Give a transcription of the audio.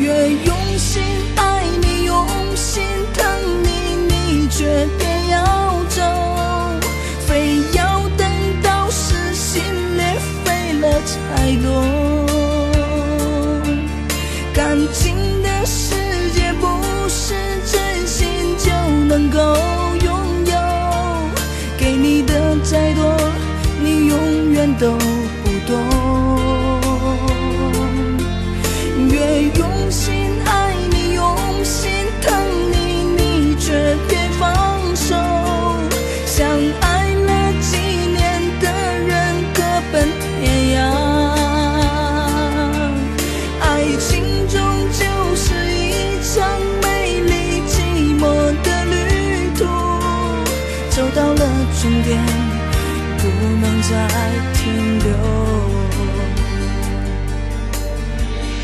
越用心爱你，用心疼你，你却偏要走，非要等到撕心裂肺了才懂。感情的世界不是真心就能够拥有，给你的再多，你永远都不懂。越用心爱你，用心疼你，你却偏放手，相爱了几年的人各奔天涯。爱情终究是一场美丽寂寞的旅途，走到了终点，不能再